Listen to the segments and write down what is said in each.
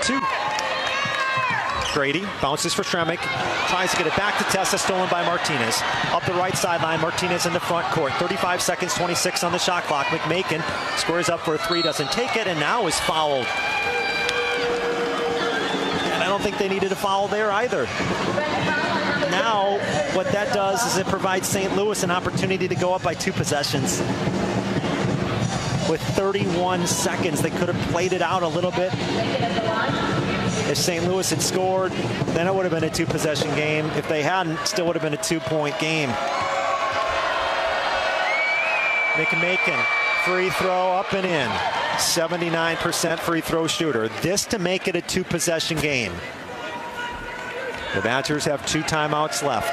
2. Grady bounces for Shremick, tries to get it back to Tessa, stolen by Martinez. Up the right sideline, Martinez in the front court. 35 seconds, 26 on the shot clock. McMakin squares up for a 3, doesn't take it, and now is fouled. And I don't think they needed a foul there either. Now, what that does is it provides St. Louis an opportunity to go up by 2 possessions. With 31 seconds, they could have played it out a little bit. If St. Louis had scored, then it would have been a 2-possession game. If they hadn't, still would have been a 2-point game. McMakin, free throw up and in. 79% free throw shooter. This to make it a 2-possession game. The Badgers have 2 timeouts left.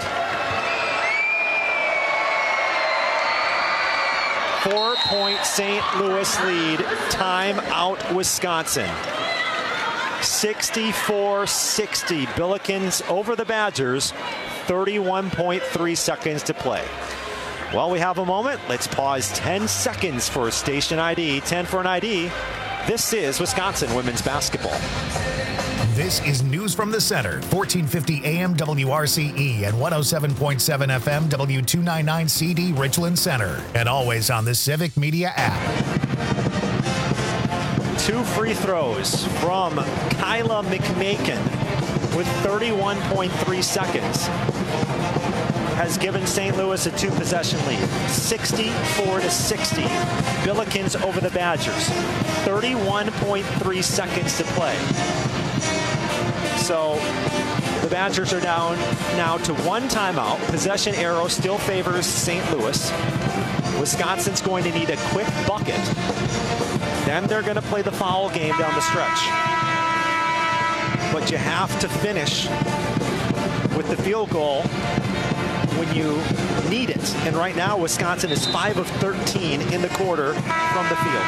4-point St. Louis lead. Timeout Wisconsin. 64-60. Billikens over the Badgers. 31.3 seconds to play. While we have a moment, let's pause 10 seconds for a station ID. 10 for an ID. This is Wisconsin women's basketball. This is News from the Center, 1450 AM WRCE and 107.7 FM W299CD Richland Center, and always on the Civic Media app. 2 free throws from Kyla McMakin with 31.3 seconds has given St. Louis a 2-possession lead. 64-60. Billikens over the Badgers. 31.3 seconds to play. So the Badgers are down now to 1 timeout. Possession arrow still favors St. Louis. Wisconsin's going to need a quick bucket. Then they're going to play the foul game down the stretch. But you have to finish with the field goal when you need it. And right now, Wisconsin is 5 of 13 in the quarter from the field.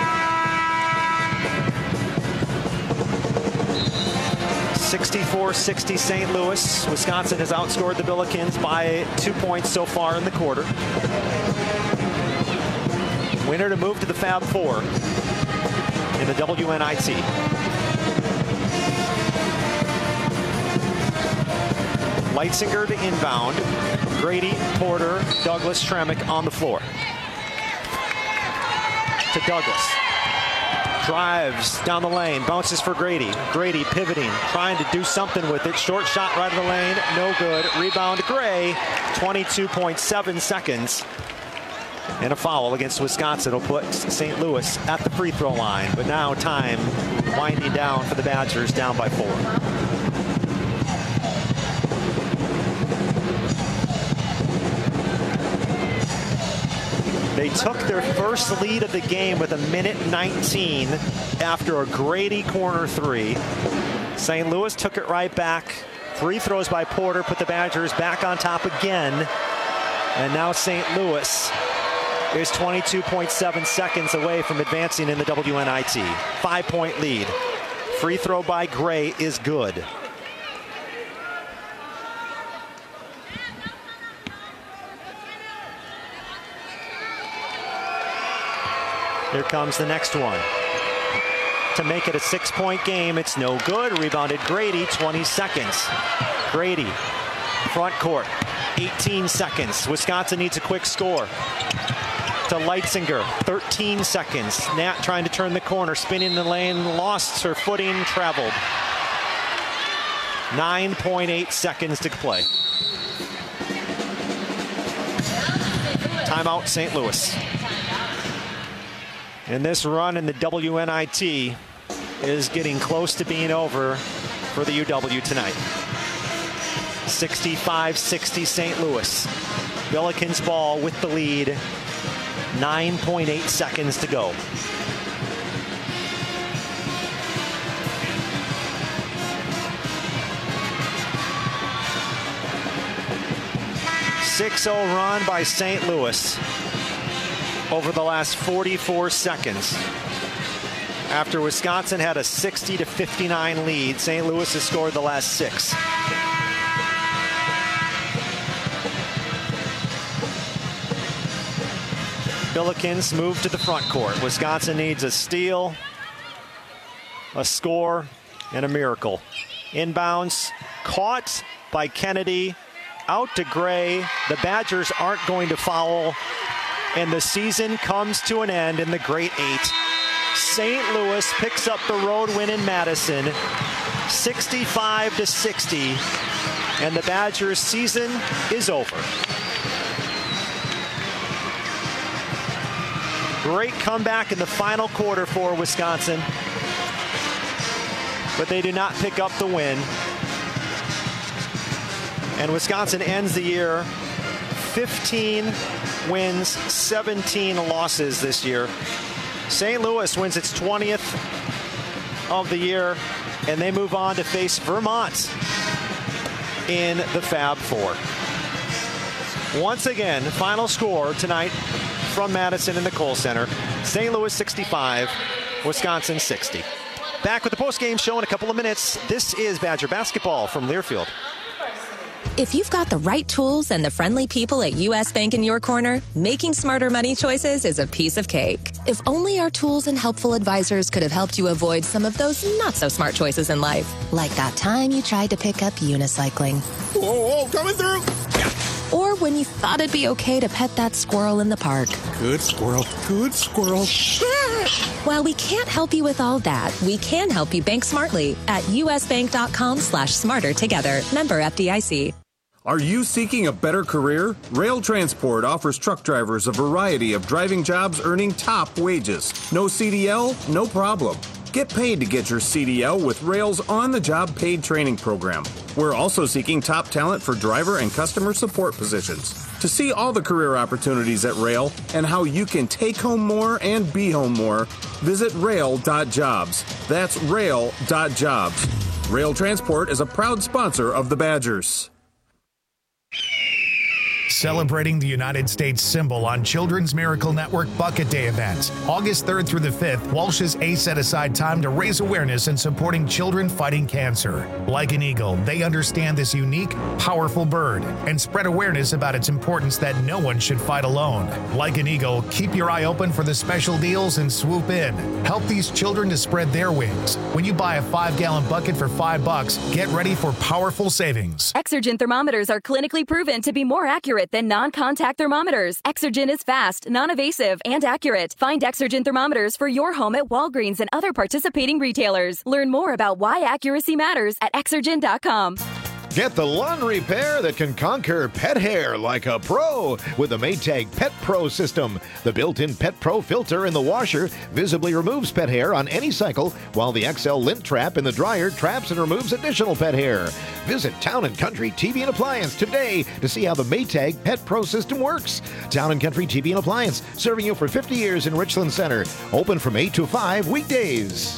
64-60 St. Louis. Wisconsin has outscored the Billikens by 2 points so far in the quarter. Winner to move to the Fab Four in the WNIT. Leitzinger to inbound. Grady, Porter, Douglas, Shremick on the floor. To Douglas. Drives down the lane, bounces for Grady. Grady pivoting, trying to do something with it. Short shot right of the lane, no good. Rebound Gray, 22.7 seconds. And a foul against Wisconsin will put St. Louis at the free throw line. But now time winding down for the Badgers, down by 4. They took their first lead of the game with 1:19 after a Grady corner 3. St. Louis took it right back. Free throws by Porter put the Badgers back on top again. And now St. Louis is 22.7 seconds away from advancing in the WNIT. 5-point lead. Free throw by Gray is good. Here comes the next one. To make it a 6-point game, it's no good. Rebounded Grady, 20 seconds. Grady, front court, 18 seconds. Wisconsin needs a quick score. To Leitzinger, 13 seconds. Nat trying to turn the corner, spinning the lane, lost her footing, traveled. 9.8 seconds to play. Timeout, St. Louis. And this run in the WNIT is getting close to being over for the UW tonight. 65-60 St. Louis. Billikens ball with the lead. 9.8 seconds to go. .60 run by St. Louis over the last 44 seconds. After Wisconsin had a 60-59 lead, St. Louis has scored the last 6. Billikens move to the front court. Wisconsin needs a steal, a score, and a miracle. Inbounds, caught by Kennedy, out to Gray. The Badgers aren't going to foul, and the season comes to an end in the Great Eight. St. Louis picks up the road win in Madison, 65-60, and the Badgers' season is over. Great comeback in the final quarter for Wisconsin, but they do not pick up the win. And Wisconsin ends the year 15 wins, 17 losses this year. St. Louis wins its 20th of the year, and they move on to face Vermont in the Fab Four. Once again, final score tonight from Madison in the Kohl Center. St. Louis 65, Wisconsin 60. Back with the postgame show in a couple of minutes. This is Badger basketball from Learfield. If you've got the right tools and the friendly people at U.S. Bank in your corner, making smarter money choices is a piece of cake. If only our tools and helpful advisors could have helped you avoid some of those not-so-smart choices in life. Like that time you tried to pick up unicycling. Whoa, coming through! Or when you thought it'd be okay to pet that squirrel in the park. Good squirrel, good squirrel. While we can't help you with all that, we can help you bank smartly at usbank.com/smarter together. Member FDIC. Are you seeking a better career? Rail Transport offers truck drivers a variety of driving jobs earning top wages. No CDL? No problem. Get paid to get your CDL with Rail's on-the-job paid training program. We're also seeking top talent for driver and customer support positions. To see all the career opportunities at Rail and how you can take home more and be home more, visit rail.jobs. That's rail.jobs. Rail Transport is a proud sponsor of the Badgers. Celebrating the United States symbol on Children's Miracle Network Bucket Day events. August 3rd through the 5th, Walsh's A set aside time to raise awareness in supporting children fighting cancer. Like an eagle, they understand this unique, powerful bird and spread awareness about its importance that no one should fight alone. Like an eagle, keep your eye open for the special deals and swoop in. Help these children to spread their wings. When you buy a 5-gallon bucket for $5, get ready for powerful savings. Exergen thermometers are clinically proven to be more accurate than non-contact thermometers. Exergen is fast, non-evasive, and accurate. Find Exergen thermometers for your home at Walgreens and other participating retailers. Learn more about why accuracy matters at Exergen.com. Get the lawn repair that can conquer pet hair like a pro with the Maytag Pet Pro system. The built-in Pet Pro filter in the washer visibly removes pet hair on any cycle, while the XL lint trap in the dryer traps and removes additional pet hair. Visit Town & Country TV and Appliance today to see how the Maytag Pet Pro system works. Town & Country TV and Appliance, serving you for 50 years in Richland Center. Open from 8 to 5 weekdays.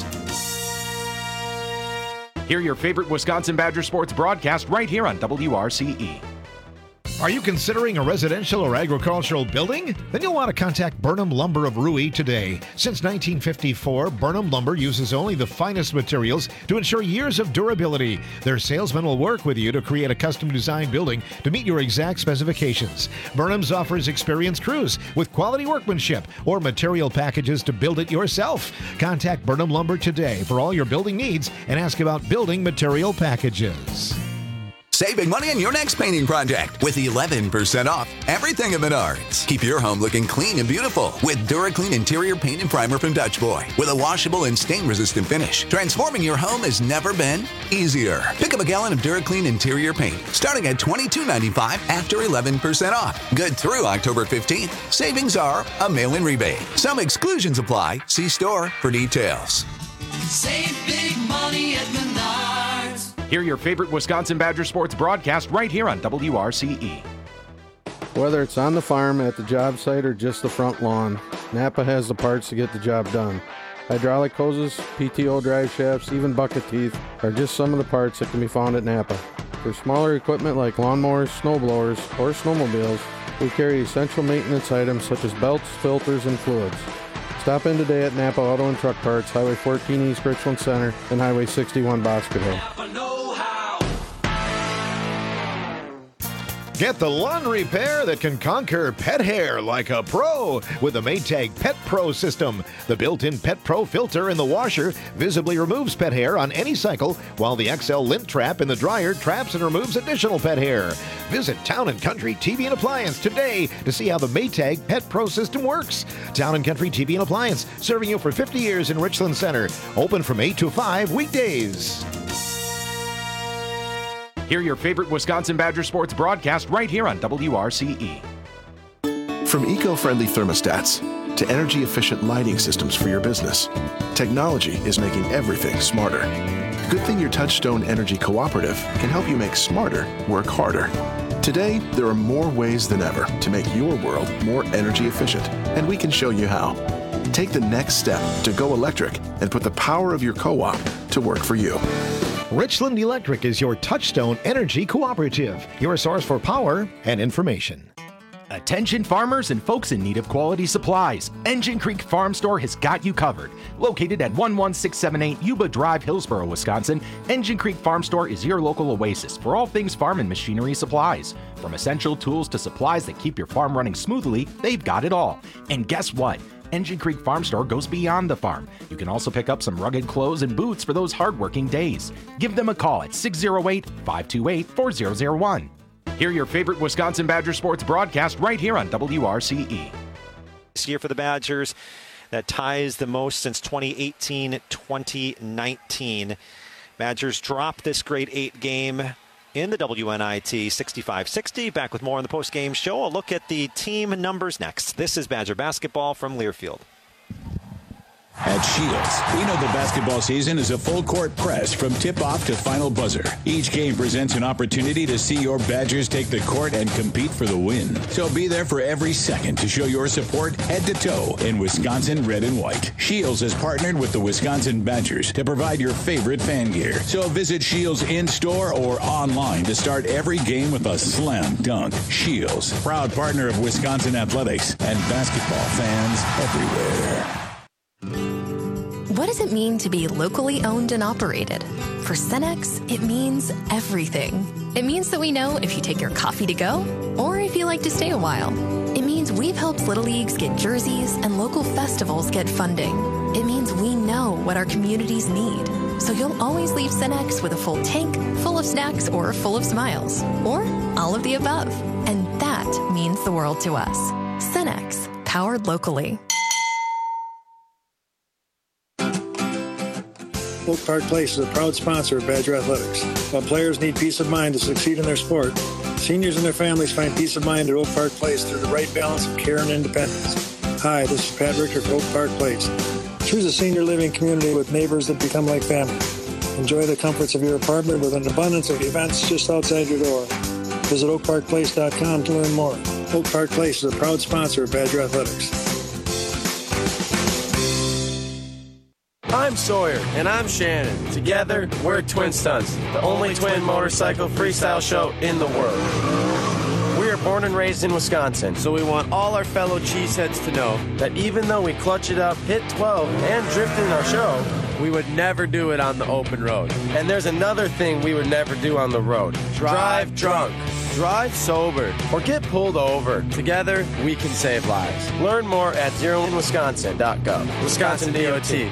Hear your favorite Wisconsin Badger sports broadcast right here on WRCE. Are you considering a residential or agricultural building? Then you'll want to contact Burnham Lumber of Rui today. Since 1954, Burnham Lumber uses only the finest materials to ensure years of durability. Their salesmen will work with you to create a custom-designed building to meet your exact specifications. Burnham's offers experienced crews with quality workmanship or material packages to build it yourself. Contact Burnham Lumber today for all your building needs and ask about building material packages. Saving money on your next painting project with 11% off everything at Menards. Keep your home looking clean and beautiful with DuraClean Interior Paint and Primer from Dutch Boy. With a washable and stain-resistant finish, transforming your home has never been easier. Pick up a gallon of DuraClean Interior Paint starting at $22.95 after 11% off. Good through October 15th. Savings are a mail-in rebate. Some exclusions apply. See store for details. Save big money at Menards. Hear your favorite Wisconsin Badger sports broadcast right here on WRCE. Whether it's on the farm, at the job site, or just the front lawn, Napa has the parts to get the job done. Hydraulic hoses, PTO drive shafts, even bucket teeth are just some of the parts that can be found at Napa. For smaller equipment like lawnmowers, snowblowers, or snowmobiles, we carry essential maintenance items such as belts, filters, and fluids. Stop in today at Napa Auto and Truck Parts, Highway 14 East Richland Center and Highway 61 Boscoville. Get the lawn repair that can conquer pet hair like a pro with the Maytag Pet Pro system. The built-in Pet Pro filter in the washer visibly removes pet hair on any cycle, while the XL lint trap in the dryer traps and removes additional pet hair. Visit Town & Country TV and Appliance today to see how the Maytag Pet Pro system works. Town & Country TV and Appliance, serving you for 50 years in Richland Center. Open from 8 to 5 weekdays. Hear your favorite Wisconsin Badger sports broadcast right here on WRCE. From eco-friendly thermostats to energy-efficient lighting systems for your business, technology is making everything smarter. Good thing your Touchstone Energy Cooperative can help you make smarter work harder. Today, there are more ways than ever to make your world more energy efficient, and we can show you how. Take the next step to go electric and put the power of your co-op to work for you. Richland Electric is your Touchstone Energy Cooperative, your source for power and information. Attention farmers and folks in need of quality supplies. Engine Creek Farm Store has got you covered. Located at 11678 Yuba Drive, Hillsboro, Wisconsin, Engine Creek Farm Store is your local oasis for all things farm and machinery supplies. From essential tools to supplies that keep your farm running smoothly, they've got it all. And guess what? Engine Creek Farm Store goes beyond the farm. You can also pick up some rugged clothes and boots for those hard-working days. Give them a call at 608-528-4001. Hear your favorite Wisconsin Badger sports broadcast right here on WRCE. This year for the Badgers, that ties the most since 2018-2019. Badgers drop this grade 8 game in the WNIT 65-60. Back with more on the post-game show. A look at the team numbers next. This is Badger basketball from Learfield. At Shields, we know the basketball season is a full-court press from tip-off to final buzzer. Each game presents an opportunity to see your Badgers take the court and compete for the win. So be there for every second to show your support head-to-toe in Wisconsin red and white. Shields has partnered with the Wisconsin Badgers to provide your favorite fan gear. So visit Shields in-store or online to start every game with a slam dunk. Shields, proud partner of Wisconsin athletics and basketball fans everywhere. What does it mean to be locally owned and operated? For Cenex, it means everything. It means that we know if you take your coffee to go or if you like to stay a while. It means we've helped Little Leagues get jerseys and local festivals get funding. It means we know what our communities need. So you'll always leave Cenex with a full tank, full of snacks, or full of smiles. Or all of the above. And that means the world to us. Cenex, powered locally. Oak Park Place is a proud sponsor of Badger Athletics. While players need peace of mind to succeed in their sport, seniors and their families find peace of mind at Oak Park Place through the right balance of care and independence. Hi, this is Pat Richter for Oak Park Place. Choose a senior living community with neighbors that become like family. Enjoy the comforts of your apartment with an abundance of events just outside your door. Visit oakparkplace.com to learn more. Oak Park Place is a proud sponsor of Badger Athletics. I'm Sawyer. And I'm Shannon. Together, we're Twin Stunts, the only twin motorcycle freestyle show in the world. We are born and raised in Wisconsin, so we want all our fellow cheeseheads to know that even though we clutch it up, hit 12, and drift in our show, we would never do it on the open road. And there's another thing we would never do on the road. Drive drunk. Drive sober or get pulled over. Together, we can save lives. Learn more at zeroinwisconsin.gov. Wisconsin DOT.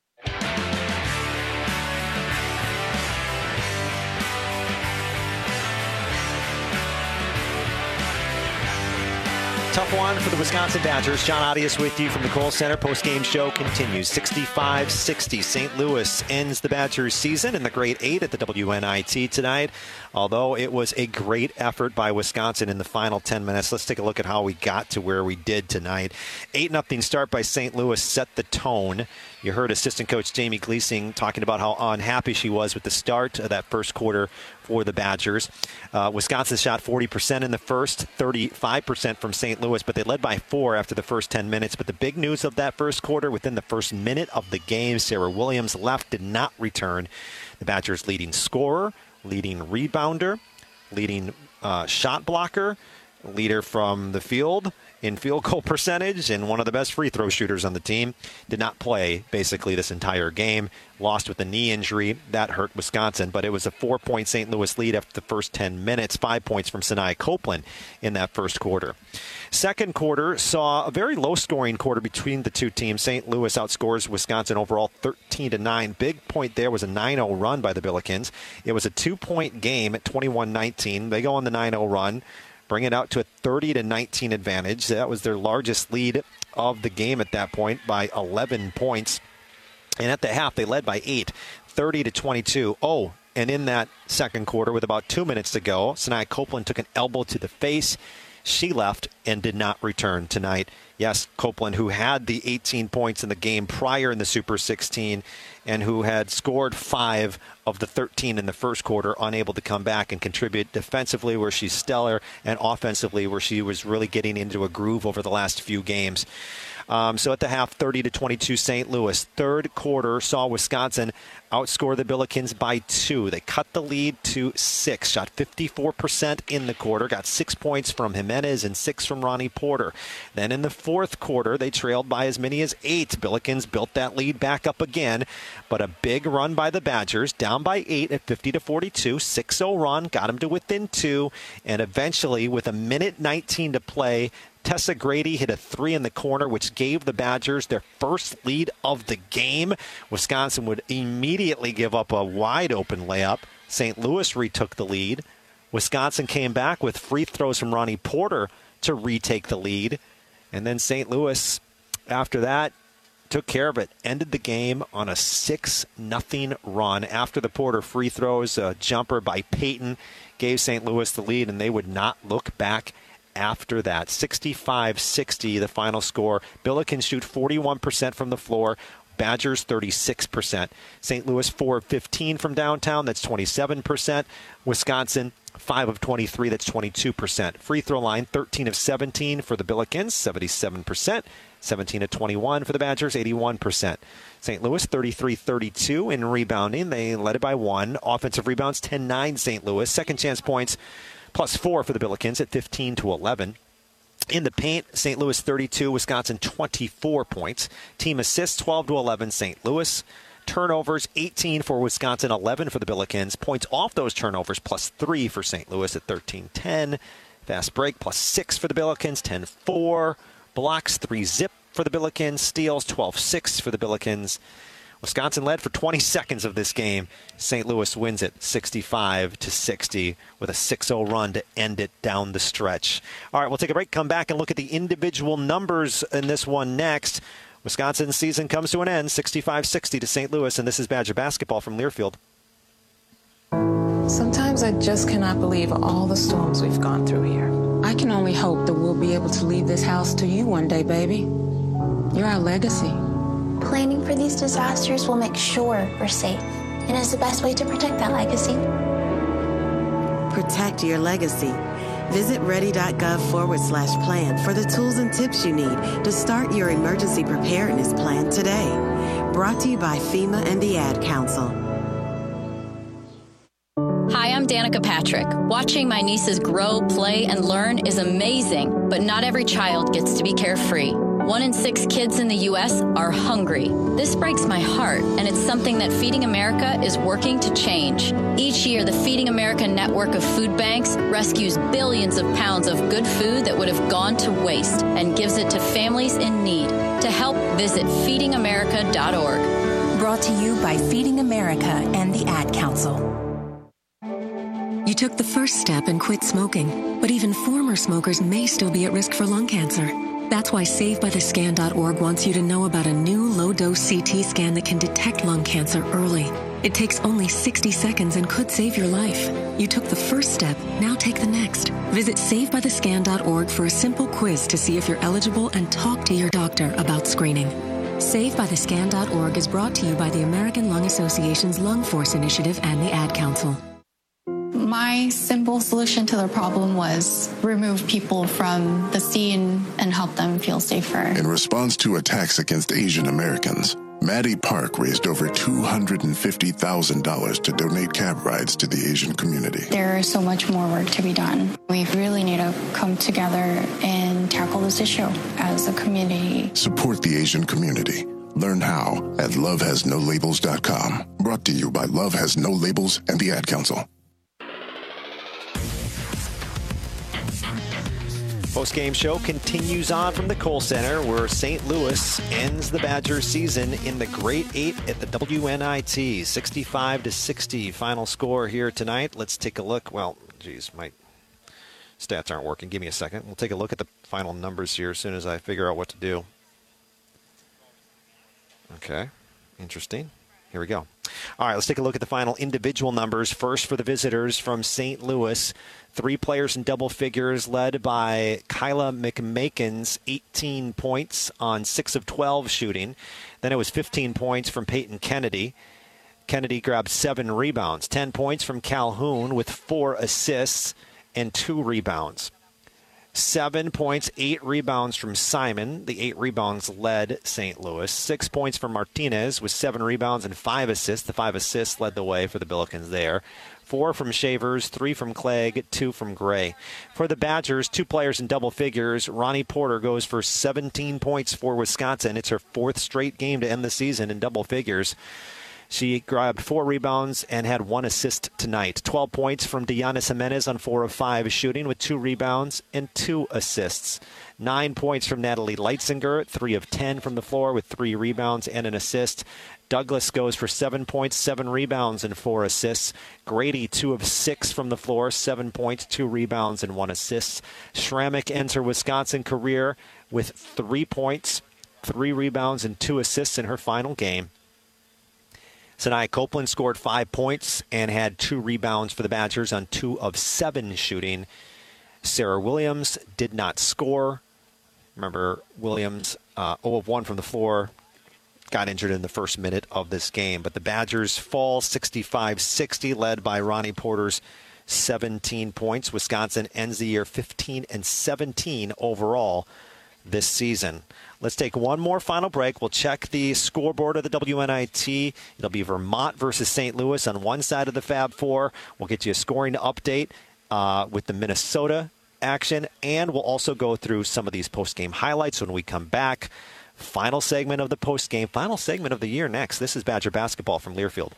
Tough one for the Wisconsin Badgers. John Audius with you from the Kohl Center. Post-game show continues. 65-60. St. Louis ends the Badgers season in the grade 8 at the WNIT tonight. Although it was a great effort by Wisconsin in the final 10 minutes. Let's take a look at how we got to where we did tonight. 8-0 start by St. Louis set the tone. You heard assistant coach Jamie Gleasing talking about how unhappy she was with the start of that first quarter for the Badgers. Wisconsin shot 40% in the first, 35% from St. Louis, but they led by 4 after the first 10 minutes. But the big news of that first quarter, within the first minute of the game, Sarah Williams left, did not return. The Badgers' leading scorer, leading rebounder, leading shot blocker, leader from the field, in field goal percentage and one of the best free throw shooters on the team. Did not play basically this entire game. Lost with a knee injury. That hurt Wisconsin, but it was a 4-point St. Louis lead after the first 10 minutes. 5 points from Sanaya Copeland in that first quarter. Second quarter saw a very low-scoring quarter between the two teams. St. Louis outscores Wisconsin overall 13-9. Big point there was a 9-0 run by the Billikens. It was a 2-point game at 21-19. They go on the 9-0 run, bring it out to a 30-19 advantage. That was their largest lead of the game at that point by 11 points. And at the half, they led by 8, 30-22. Oh, and in that second quarter, with about 2 minutes to go, Sanaya Copeland took an elbow to the face. She left and did not return tonight. Yes, Copeland, who had the 18 points in the game prior in the Super 16 and who had scored 5 of the 13 in the first quarter, unable to come back and contribute defensively where she's stellar and offensively where she was really getting into a groove over the last few games. So at the half, 30-22 St. Louis. Third quarter saw Wisconsin outscore the Billikens by 2. They cut the lead to 6. Shot 54% in the quarter. Got 6 points from Jimenez and 6 from Ronnie Porter. Then in the fourth quarter, they trailed by as many as 8. Billikens built that lead back up again. But a big run by the Badgers, down by 8 at 50-42. 6-0 run, got them to within 2. And eventually, with a minute 19 to play, Tessa Grady hit a 3 in the corner, which gave the Badgers their first lead of the game. Wisconsin would immediately give up a wide-open layup. St. Louis retook the lead. Wisconsin came back with free throws from Ronnie Porter to retake the lead. And then St. Louis, after that, took care of it. Ended the game on a 6-0 run. After the Porter free throws, a jumper by Payton gave St. Louis the lead, and they would not look back after that. 65-60, the final score. Billikens shoot 41% from the floor. Badgers 36%. St. Louis 4 of 15 from downtown. That's 27%. Wisconsin 5 of 23. That's 22%. Free throw line 13 of 17 for the Billikens. 77%. 17 of 21 for the Badgers. 81%. St. Louis 33-32 in rebounding. They led it by 1. Offensive rebounds 10-9 St. Louis. Second chance points +4 for the Billikens at 15-11. In the paint, St. Louis 32, Wisconsin 24 points. Team assists 12-11 St. Louis. Turnovers 18 for Wisconsin, 11 for the Billikens. Points off those turnovers +3 for St. Louis at 13-10. Fast break +6 for the Billikens, 10-4. Blocks 3-zip for the Billikens. Steals 12-6 for the Billikens. Wisconsin led for 20 seconds of this game. St. Louis wins it 65-60 with a 6-0 run to end it down the stretch. All right, we'll take a break, come back and look at the individual numbers in this one next. Wisconsin's season comes to an end, 65-60 to St. Louis, and this is Badger basketball from Learfield. Sometimes I just cannot believe all the storms we've gone through here. I can only hope that we'll be able to leave this house to you one day, baby. You're our legacy. Planning for these disasters will make sure we're safe and is the best way to protect that legacy. Protect your legacy. Visit ready.gov/plan for the tools and tips you need to start your emergency preparedness plan today. Brought to you by FEMA and the Ad Council. Hi, I'm Danica Patrick. Watching my nieces grow, play, and learn is amazing, but not every child gets to be carefree. 1 in 6 kids in the U.S. are hungry. This breaks my heart, and it's something that Feeding America is working to change. Each year, the Feeding America network of food banks rescues billions of pounds of good food that would have gone to waste and gives it to families in need. To help, visit feedingamerica.org. Brought to you by Feeding America and the Ad Council. You took the first step and quit smoking, but even former smokers may still be at risk for lung cancer. That's why SaveByTheScan.org wants you to know about a new low-dose CT scan that can detect lung cancer early. It takes only 60 seconds and could save your life. You took the first step, now take the next. Visit SaveByTheScan.org for a simple quiz to see if you're eligible and talk to your doctor about screening. SaveByTheScan.org is brought to you by the American Lung Association's Lung Force Initiative and the Ad Council. My simple solution to the problem was remove people from the scene and help them feel safer. In response to attacks against Asian Americans, Maddie Park raised over $250,000 to donate cab rides to the Asian community. There is so much more work to be done. We really need to come together and tackle this issue as a community. Support the Asian community. Learn how at lovehasnolabels.com. Brought to you by Love Has No Labels and the Ad Council. Post-game show continues on from the Kohl Center, where St. Louis ends the Badgers season in the Great 8 at the WNIT. 65-60 final score here tonight. Let's take a look. Well, geez, my stats aren't working. Give me a second. We'll take a look at the final numbers here as soon as I figure out what to do. Okay, interesting. Here we go. All right, let's take a look at the final individual numbers. First for the visitors from St. Louis. 3 players in double figures, led by Kyla McMakin's 18 points on 6 of 12 shooting. Then it was 15 points from Peyton Kennedy. Kennedy grabbed 7 rebounds. 10 points from Calhoun with 4 assists and 2 rebounds. 7 points, 8 rebounds from Simon. The 8 rebounds led St. Louis. 6 points from Martinez with 7 rebounds and 5 assists. The 5 assists led the way for the Billikens there. 4 from Shavers, 3 from Clegg, 2 from Gray. For the Badgers, 2 players in double figures. Ronnie Porter goes for 17 points for Wisconsin. It's her 4th straight game to end the season in double figures. She grabbed 4 rebounds and had 1 assist tonight. 12 points from Diana Jimenez on 4 of 5 shooting with 2 rebounds and 2 assists. 9 points from Natalie Leitzinger, 3 of 10 from the floor with 3 rebounds and an assist. Douglas goes for 7 points, 7 rebounds, and 4 assists. Grady, 2 of 6 from the floor, 7 points, 2 rebounds, and 1 assist. Schrammick ends her Wisconsin career with 3 points, 3 rebounds, and 2 assists in her final game. Sanaya Copeland scored 5 points and had 2 rebounds for the Badgers on 2 of 7 shooting. Sarah Williams did not score. Remember, Williams, 0 of 1 from the floor, got injured in the first minute of this game. But the Badgers fall 65-60, led by Ronnie Porter's 17 points. Wisconsin ends the year 15-17 overall this season. Let's take one more final break. We'll check the scoreboard of the WNIT. It'll be Vermont versus St. Louis on one side of the Fab Four. We'll get you a scoring update with the Minnesota action, and we'll also go through some of these post-game highlights when we come back. Final segment of the post-game, final segment of the year next. This is Badger Basketball from Learfield.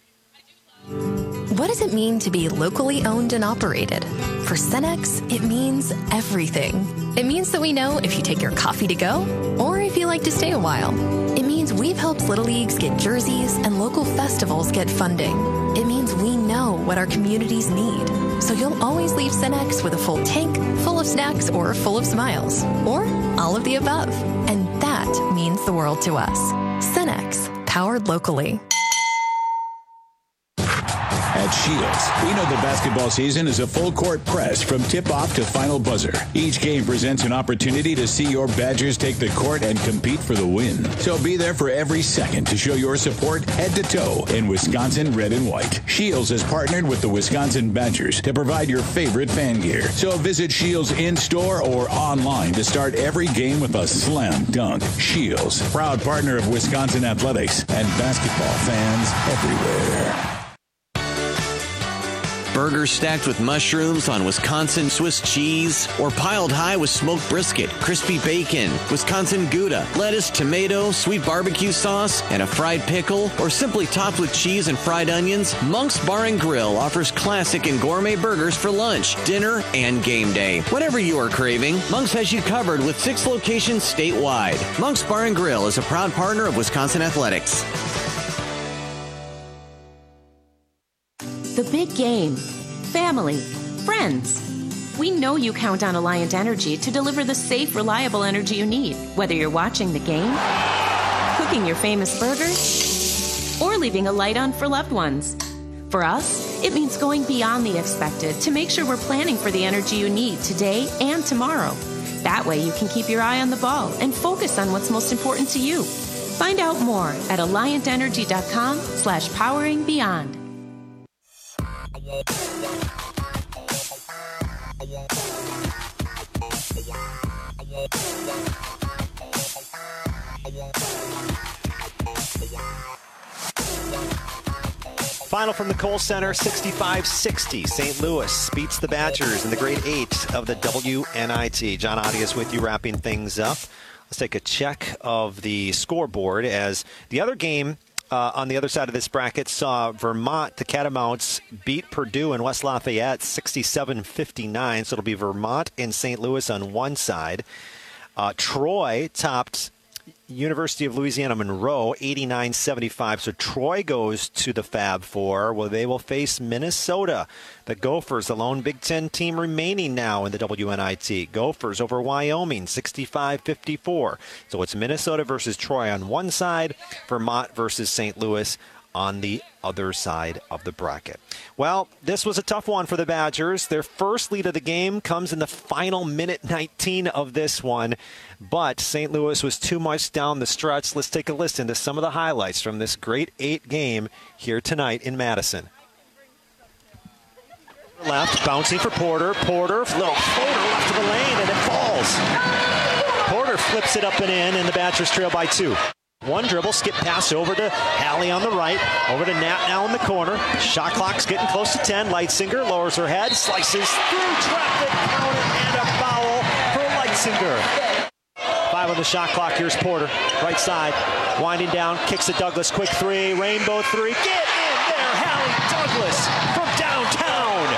What does it mean to be locally owned and operated? For Cenex, it means everything. It means that we know if you take your coffee to go or if you like to stay a while. It means we've helped Little Leagues get jerseys and local festivals get funding. It means we know what our communities need. So you'll always leave Cenex with a full tank, full of snacks, or full of smiles. Or all of the above. And that means the world to us. Cenex, powered locally. At Shields, we know the basketball season is a full-court press from tip-off to final buzzer. Each game presents an opportunity to see your Badgers take the court and compete for the win. So be there for every second to show your support head to toe in Wisconsin red and white. Shields has partnered with the Wisconsin Badgers to provide your favorite fan gear. So visit Shields in-store or online to start every game with a slam dunk. Shields, proud partner of Wisconsin athletics and basketball fans everywhere. Burgers stacked with mushrooms on Wisconsin Swiss cheese, or piled high with smoked brisket, crispy bacon, Wisconsin Gouda, lettuce, tomato, sweet barbecue sauce, and a fried pickle, or simply topped with cheese and fried onions, Monk's Bar and Grill offers classic and gourmet burgers for lunch, dinner, and game day. Whatever you are craving, Monk's has you covered with 6 locations statewide. Monk's Bar and Grill is a proud partner of Wisconsin Athletics. The big game, family, friends. We know you count on Alliant Energy to deliver the safe, reliable energy you need, whether you're watching the game, cooking your famous burgers, or leaving a light on for loved ones. For us, it means going beyond the expected to make sure we're planning for the energy you need today and tomorrow. That way you can keep your eye on the ball and focus on what's most important to you. Find out more at alliantenergy.com/poweringbeyond. Final from the Kohl Center, 65-60. St. Louis beats the Badgers in the grade 8 of the WNIT. John Oddie is with you wrapping things up. Let's take a check of the scoreboard as the other game on the other side of this bracket saw Vermont, the Catamounts, beat Purdue and West Lafayette 67-59. So it'll be Vermont and St. Louis on one side. Troy topped University of Louisiana Monroe 89-75. So Troy goes to the Fab Four, where they will face Minnesota. The Gophers, the lone Big Ten team remaining now in the WNIT. Gophers over Wyoming 65-54. So it's Minnesota versus Troy on one side, Vermont versus St. Louis on the other side of the bracket. Well, this was a tough one for the Badgers. Their first lead of the game comes in the final minute 19 of this one, but St. Louis was too much down the stretch. Let's take a listen to some of the highlights from this grade 8 game here tonight in Madison. Left, bouncing for Porter. Porter, little floater left of the lane, and it falls. Porter flips it up and in, and the Badgers trail by 2. One dribble, skip pass over to Hallie on the right, over to Nat now in the corner. Shot clock's getting close to 10. Leitzinger lowers her head, slices through traffic, count it, and a foul for Leitzinger. 5 on the shot clock. Here's Porter, right side, winding down, kicks to Douglas, quick three, rainbow three. Get in there, Hallie Douglas from downtown.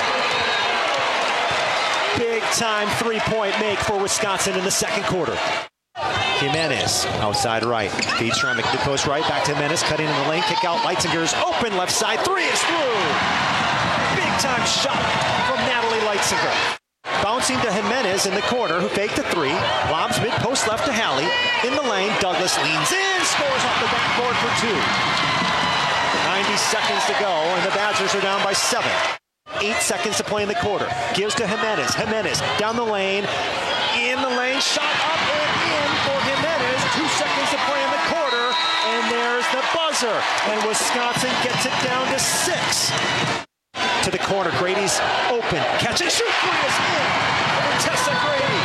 Big time three-point make for Wisconsin in the second quarter. Jimenez, outside right. Feeds trying to make the post right. Back to Jimenez, cutting in the lane. Kick out. Leitzinger's open. Left side. 3 is through. Big time shot from Natalie Leitzinger. Bouncing to Jimenez in the corner, who faked a 3. Lobs mid-post left to Hallie. In the lane, Douglas leans in. Scores off the backboard for 2. 90 seconds to go, and the Badgers are down by 7. 8 seconds to play in the quarter. Gives to Jimenez. Jimenez down the lane. In the lane. Shot up and in for Jimenez. 2 seconds to play in the quarter. And there's the buzzer. And Wisconsin gets it down to 6. To the corner. Grady's open. Catch and shoot. 3 is in for Tessa Grady.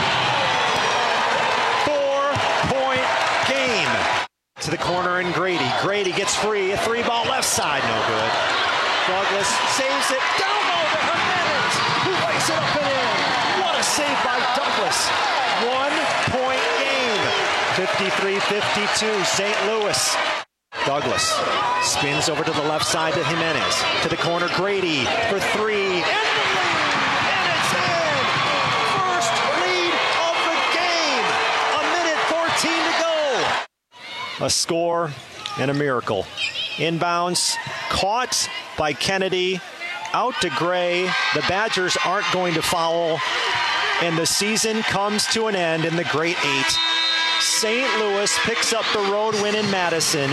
4-point game. To the corner and Grady. Grady gets free. A 3-ball left side. No good. Douglas saves it. Down low to Jimenez, who lays it up and in. What a save by Douglas. 1-point game. 53-52, St. Louis. Douglas spins over to the left side to Jimenez. To the corner, Grady for 3. And the lead! And it's in! First lead of the game. 1:14 to go. A score and a miracle. Inbounds, caught by Kennedy, out to Gray. The Badgers aren't going to foul, and the season comes to an end in the grade 8. St. Louis picks up the road win in Madison,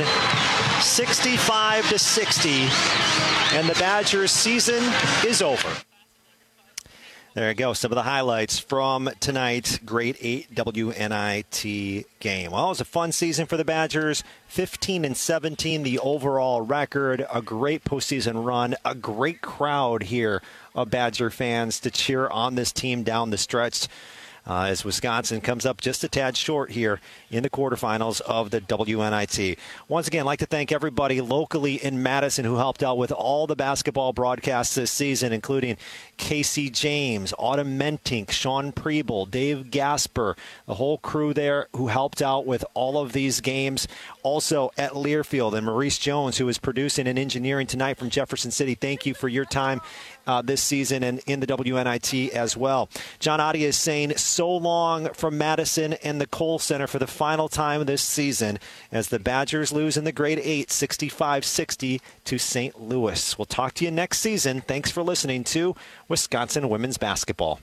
65-60, and the Badgers' season is over. There you go, some of the highlights from tonight's grade 8 WNIT game. Well, it was a fun season for the Badgers. 15-17, the overall record. A great postseason run. A great crowd here of Badger fans to cheer on this team down the stretch. As Wisconsin comes up just a tad short here in the quarterfinals of the WNIT. Once again, I'd like to thank everybody locally in Madison who helped out with all the basketball broadcasts this season, including Casey James, Autumn Mentink, Sean Preble, Dave Gasper, the whole crew there who helped out with all of these games. Also at Learfield and Maurice Jones, who is producing and engineering tonight from Jefferson City. Thank you for your time this season and in the WNIT as well. John Oddie is saying so long from Madison and the Kohl Center for the final time this season as the Badgers lose in the grade 8, 65-60 to St. Louis. We'll talk to you next season. Thanks for listening to Wisconsin Women's Basketball.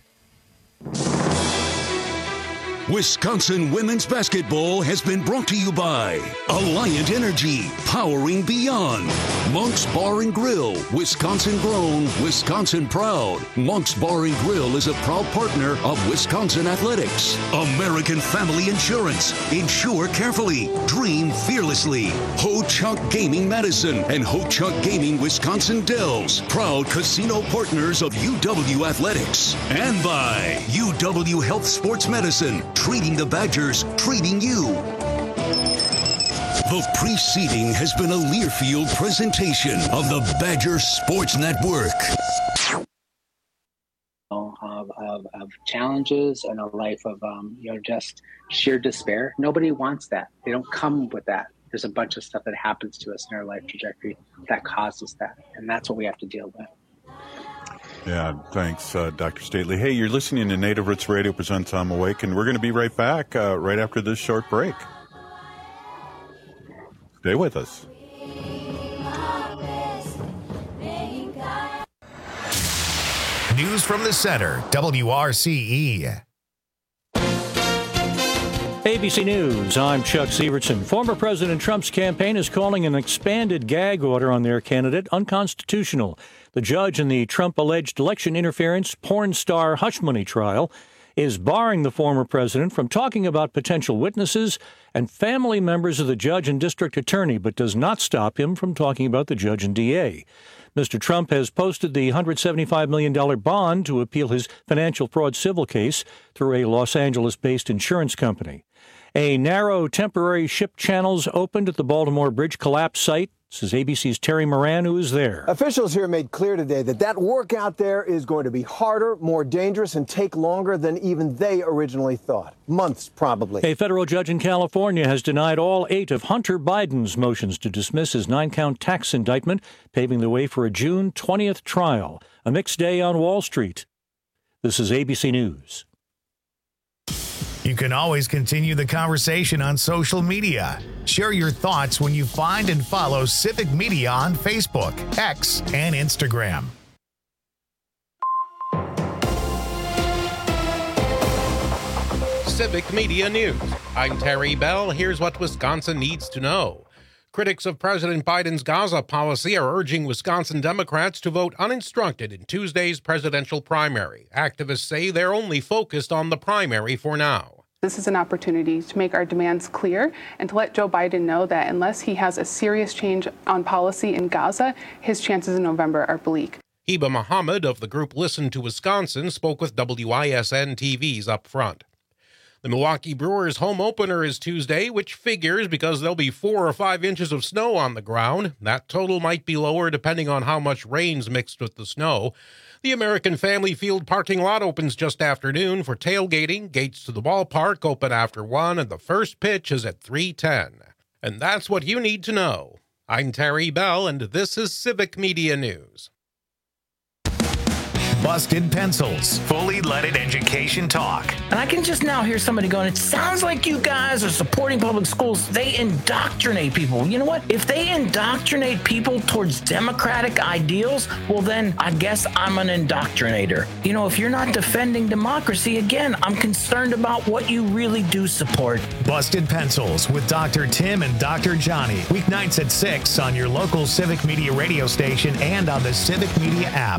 Wisconsin Women's Basketball has been brought to you by Alliant Energy, powering beyond. Monk's Bar and Grill, Wisconsin grown, Wisconsin proud. Monk's Bar and Grill is a proud partner of Wisconsin Athletics. American Family Insurance, insure carefully, dream fearlessly. Ho-Chunk Gaming Madison and Ho-Chunk Gaming Wisconsin Dells, proud casino partners of UW Athletics. And by UW Health Sports Medicine, treating the Badgers, treating you. The preceding has been a Learfield presentation of the Badger Sports Network. Of challenges and a life of just sheer despair. Nobody wants that. They don't come with that. There's a bunch of stuff that happens to us in our life trajectory that causes that, and that's what we have to deal with. Yeah, thanks, Dr. Stately. Hey, you're listening to Native Roots Radio presents I'm Awake, and we're going to be right back right after this short break. Stay with us. News from the Center, WRCE. ABC News, I'm Chuck Sievertson. Former President Trump's campaign is calling an expanded gag order on their candidate unconstitutional. The judge in the Trump-alleged election interference porn star hush money trial is barring the former president from talking about potential witnesses and family members of the judge and district attorney, but does not stop him from talking about the judge and DA. Mr. Trump has posted the $175 million bond to appeal his financial fraud civil case through a Los Angeles-based insurance company. A narrow temporary ship channels opened at the Baltimore Bridge collapse site. This is ABC's Terry Moran, who is there. Officials here made clear today that work out there is going to be harder, more dangerous, and take longer than even they originally thought. Months, probably. A federal judge in California has denied all 8 of Hunter Biden's motions to dismiss his 9-count tax indictment, paving the way for a June 20th trial. A mixed day on Wall Street. This is ABC News. You can always continue the conversation on social media. Share your thoughts when you find and follow Civic Media on Facebook, X, and Instagram. Civic Media News. I'm Terry Bell. Here's what Wisconsin needs to know. Critics of President Biden's Gaza policy are urging Wisconsin Democrats to vote uninstructed in Tuesday's presidential primary. Activists say they're only focused on the primary for now. This is an opportunity to make our demands clear and to let Joe Biden know that unless he has a serious change on policy in Gaza, his chances in November are bleak. Heba Muhammad of the group Listen to Wisconsin spoke with WISN TV's Up Front. The Milwaukee Brewers home opener is Tuesday, which figures because there'll be 4 or 5 inches of snow on the ground. That total might be lower depending on how much rain's mixed with the snow. The American Family Field parking lot opens just after noon for tailgating. Gates to the ballpark open after 1, and the first pitch is at 3:10. And that's what you need to know. I'm Terry Bell, and this is Civic Media News. Busted Pencils, fully leaded education talk. And I can just now hear somebody going, it sounds like you guys are supporting public schools. They indoctrinate people. You know what? If they indoctrinate people towards democratic ideals, well, then I guess I'm an indoctrinator. You know, if you're not defending democracy, again, I'm concerned about what you really do support. Busted Pencils with Dr. Tim and Dr. Johnny. Weeknights at 6 on your local Civic Media radio station and on the Civic Media app.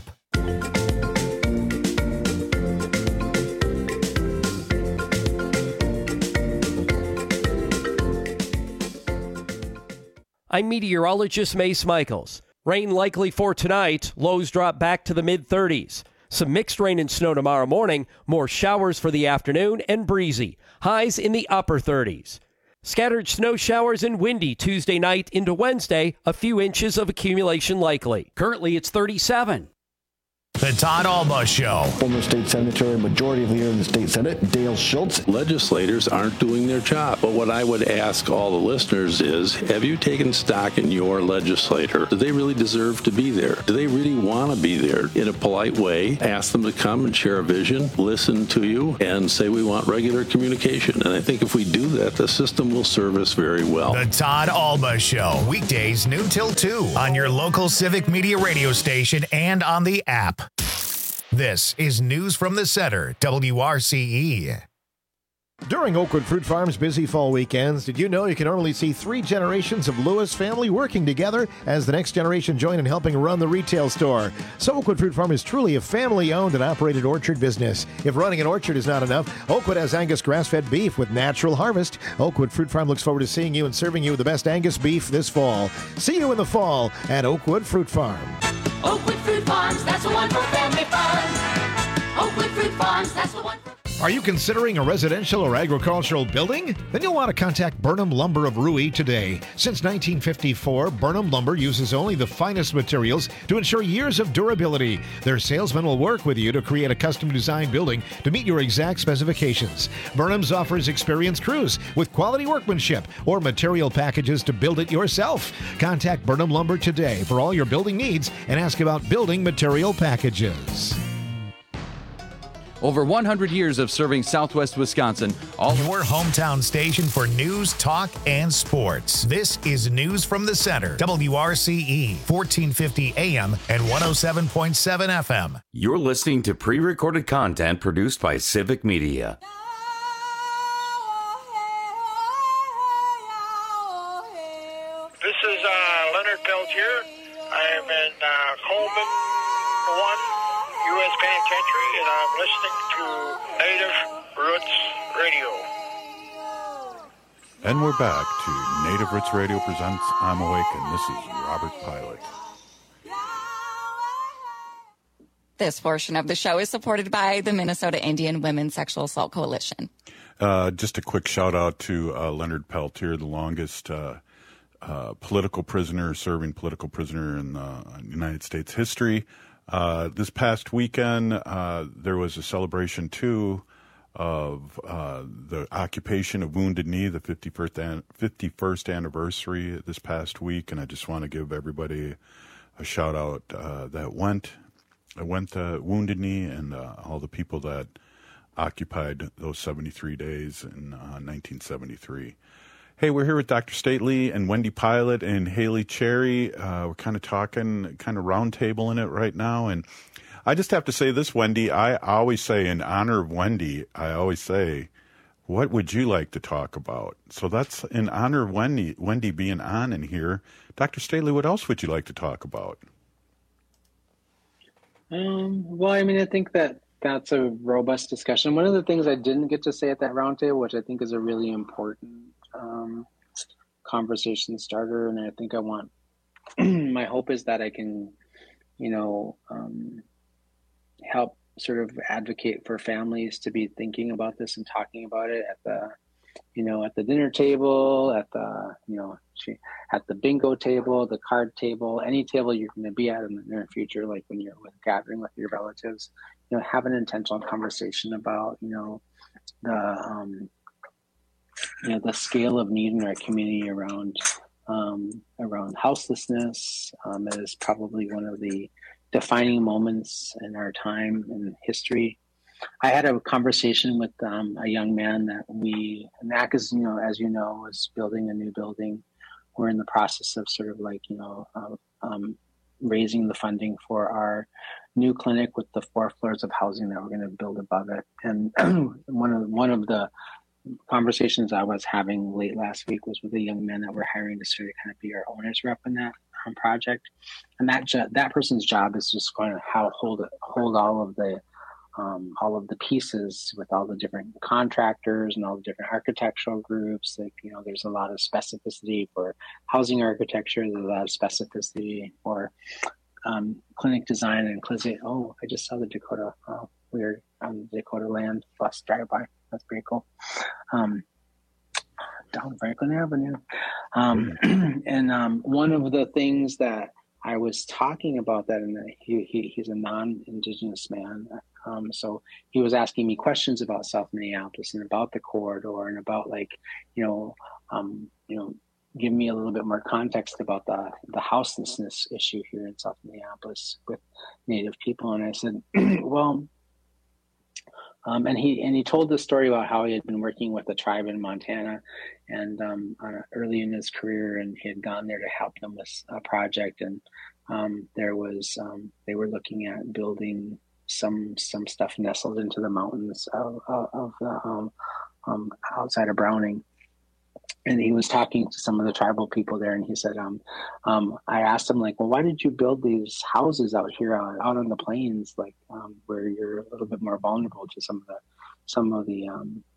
I'm meteorologist Mace Michaels. Rain likely for tonight. Lows drop back to the mid-30s. Some mixed rain and snow tomorrow morning. More showers for the afternoon and breezy. Highs in the upper 30s. Scattered snow showers and windy Tuesday night into Wednesday. A few inches of accumulation likely. Currently it's 37. The Todd Alba Show. Former state senator, majority leader in the state senate, Dale Schultz. Legislators aren't doing their job. But what I would ask all the listeners is, have you taken stock in your legislator? Do they really deserve to be there? Do they really want to be there? In a polite way, ask them to come and share a vision, listen to you, and say we want regular communication. And I think if we do that, the system will serve us very well. The Todd Alba Show. Weekdays noon till 2 on your local Civic Media radio station and on the app. This is News from the Center, WRCE. During Oakwood Fruit Farm's busy fall weekends, did you know you can only see 3 generations of Lewis family working together as the next generation join in helping run the retail store? So Oakwood Fruit Farm is truly a family-owned and operated orchard business. If running an orchard is not enough, Oakwood has Angus grass-fed beef with natural harvest. Oakwood Fruit Farm looks forward to seeing you and serving you the best Angus beef this fall. See you in the fall at Oakwood Fruit Farm. Oakwood Fruit Farms, that's the one for family fun. Oakwood Fruit Farms, that's the one for... Are you considering a residential or agricultural building? Then you'll want to contact Burnham Lumber of Rui today. Since 1954, Burnham Lumber uses only the finest materials to ensure years of durability. Their salesmen will work with you to create a custom-designed building to meet your exact specifications. Burnham's offers experienced crews with quality workmanship or material packages to build it yourself. Contact Burnham Lumber today for all your building needs and ask about building material packages. Over 100 years of serving Southwest Wisconsin. Your hometown station for news, talk, and sports. This is News from the Center. WRCE, 1450 AM and 107.7 FM. You're listening to pre-recorded content produced by Civic Media. This is Leonard Peltier. I am in Coleman 1. U.S. Penitentiary, and I'm listening to Native Roots Radio. And we're back to Native Roots Radio presents I'm Awake, and this is Robert Pilot. This portion of the show is supported by the Minnesota Indian Women's Sexual Assault Coalition. Just a quick shout out to Leonard Peltier, the longest serving political prisoner in the United States history. This past weekend, there was a celebration, too, of the occupation of Wounded Knee, the 51st anniversary this past week, and I just want to give everybody a shout-out that went to Wounded Knee and all the people that occupied those 73 days in 1973. Hey, we're here with Dr. Stately and Wendy Pilot and Haley Cherry. We're kind of talking, kind of roundtabling it right now. And I just have to say this, Wendy. I always say, in honor of Wendy, what would you like to talk about? So that's in honor of Wendy being on in here. Dr. Stately, what else would you like to talk about? Well, I mean, I think that's a robust discussion. One of the things I didn't get to say at that roundtable, which I think is a really important conversation starter, and I think I want my hope is that I can help sort of advocate for families to be thinking about this and talking about it at the dinner table, at the bingo table, the card table, any table you're going to be at in the near future, like when you're gathering with your relatives, have an intentional conversation about the scale of need in our community around houselessness. Is probably one of the defining moments in our time in history. I had a conversation with a young man that NAC is, as you know, is building a new building. We're in the process of sort of raising the funding for our new clinic with the 4 floors of housing that we're going to build above it. And one of the conversations I was having late last week was with a young man that we're hiring to sort of kind of be our owner's rep in that project. And that person's job is just going to hold all of the pieces with all the different contractors and all the different architectural groups. There's a lot of specificity for housing architecture. There's a lot of specificity for clinic design and clinic. Oh, I just saw the Dakota. Weird on the Dakota land bus drive by. That's pretty cool. Down Franklin Avenue. And one of the things that I was talking about he's a non-Indigenous man. So he was asking me questions about South Minneapolis and about the corridor and about give me a little bit more context about the houselessness issue here in South Minneapolis with Native people. And I said, well, and he told the story about how he had been working with a tribe in Montana and early in his career, and he had gone there to help them with a project. And they were looking at building some stuff nestled into the mountains of outside of Browning. And he was talking to some of the tribal people there, and he said, I asked him, well, why did you build these houses out here, out on the plains, where you're a little bit more vulnerable to some of the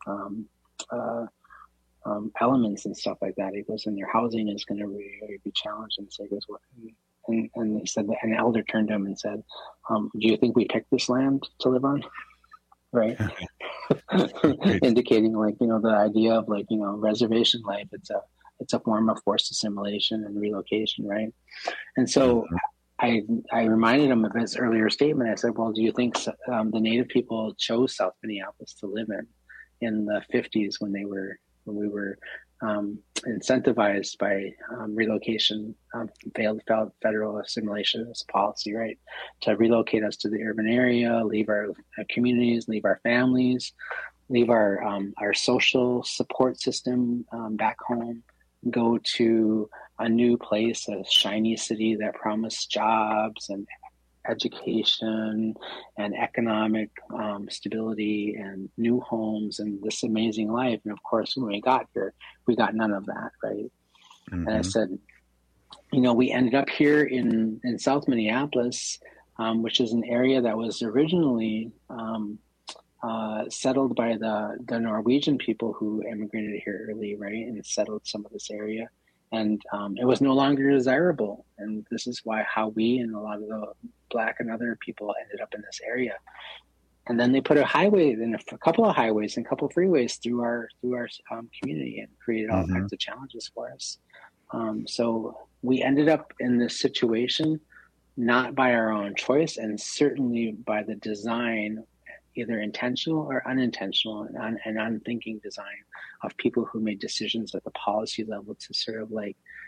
elements and stuff like that? He goes, and your housing is going to really be challenged. And so he goes, what? And he said, an elder turned to him and said, do you think we picked this land to live on? right? Indicating the idea of reservation life. It's a form of forced assimilation and relocation, right? And so I reminded him of his earlier statement. I said, well, do you think the Native people chose South Minneapolis to live in the 50s when we were incentivized by relocation, failed federal assimilation as a policy, right? To relocate us to the urban area, leave our communities, leave our families, leave our social support system back home, go to a new place, a shiny city that promised jobs and education and economic stability and new homes and this amazing life. And of course, when we got here, we got none of that, right? Mm-hmm. And I said, we ended up here in South Minneapolis, which is an area that was originally settled by the Norwegian people who immigrated here early, right? And settled some of this area. And it was no longer desirable. And this is how we and a lot of the Black and other people ended up in this area. And then they put a highway, then a couple of highways and a couple of freeways through our community and created all kinds of challenges for us. So we ended up in this situation, not by our own choice, and certainly by the design, either intentional or unintentional and unthinking design of people who made decisions at the policy level to sort of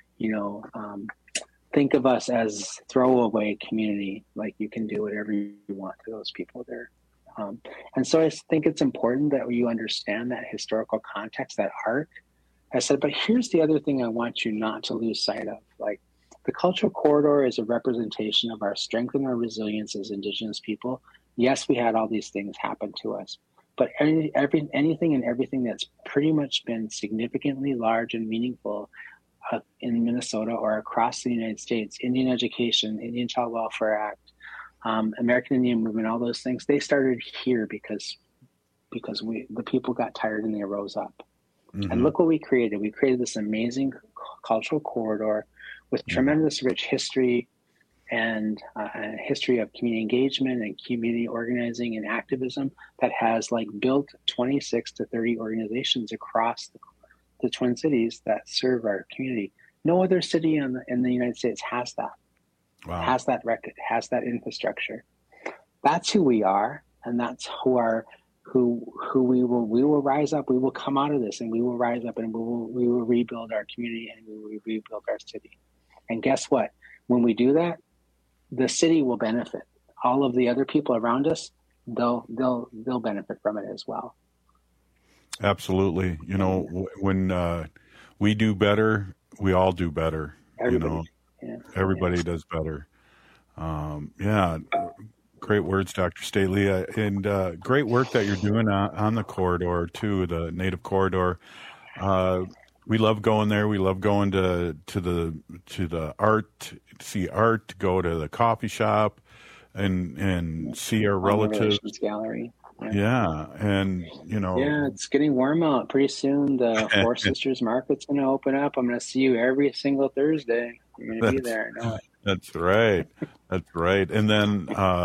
think of us as throwaway community, like you can do whatever you want to those people there. And so I think it's important that you understand that historical context, that arc. I said, but here's the other thing I want you not to lose sight of. The cultural corridor is a representation of our strength and our resilience as Indigenous people. Yes, we had all these things happen to us, but anything and everything that's pretty much been significantly large and meaningful in Minnesota or across the United States, Indian education, Indian Child Welfare Act, American Indian Movement, all those things, they started here because the people got tired and they rose up. Mm-hmm. And look what we created. We created this amazing cultural corridor with tremendous rich history and a history of community engagement and community organizing and activism that has built 26 to 30 organizations across the Twin Cities that serve our community. No other city in the United States has that. Wow. Has that record, has that infrastructure. That's who we are, and that's who we will rise up. We will come out of this, and we will rise up, and we will rebuild our community, and we will rebuild our city. And guess what? When we do that, the city will benefit. All of the other people around us, they'll benefit from it as well. Absolutely. When we do better, we all do better. Everybody does better. Great words, Dr. Stately, and great work that you're doing on the corridor too, the Native corridor. We love going there. We love going to the art, see art, go to the coffee shop, and see our relatives. Gallery. Yeah, and it's getting warm out. Pretty soon, the Four Sisters Market's going to open up. I'm going to see you every single Thursday. You're going to be there. I know it. That's right. That's right. And then,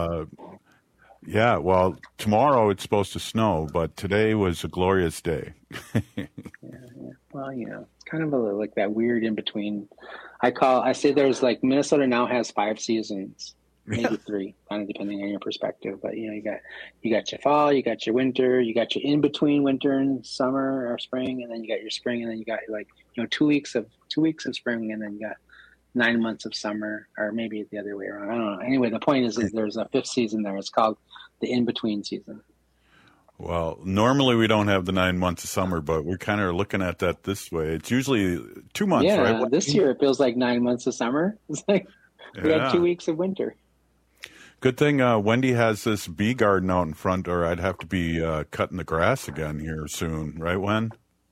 tomorrow it's supposed to snow, but today was a glorious day. Well, it's kind of like that weird in between. I say there's Minnesota now has 5 seasons, maybe 3, kind of depending on your perspective. But you got your fall, you got your winter, you got your in between winter and summer or spring, and then you got your spring, and then you got 2 weeks of spring, and then you got 9 months of summer, or maybe the other way around. I don't know. Anyway, the point is there's a 5th season there. It's called the in-between season. Well, normally we don't have the 9 months of summer, but we're kind of looking at that this way. It's usually 2 months, right? Yeah, this year it feels like 9 months of summer. It's like we had 2 weeks of winter. Good thing Wendy has this bee garden out in front, or I'd have to be cutting the grass again here soon. Right, Wen?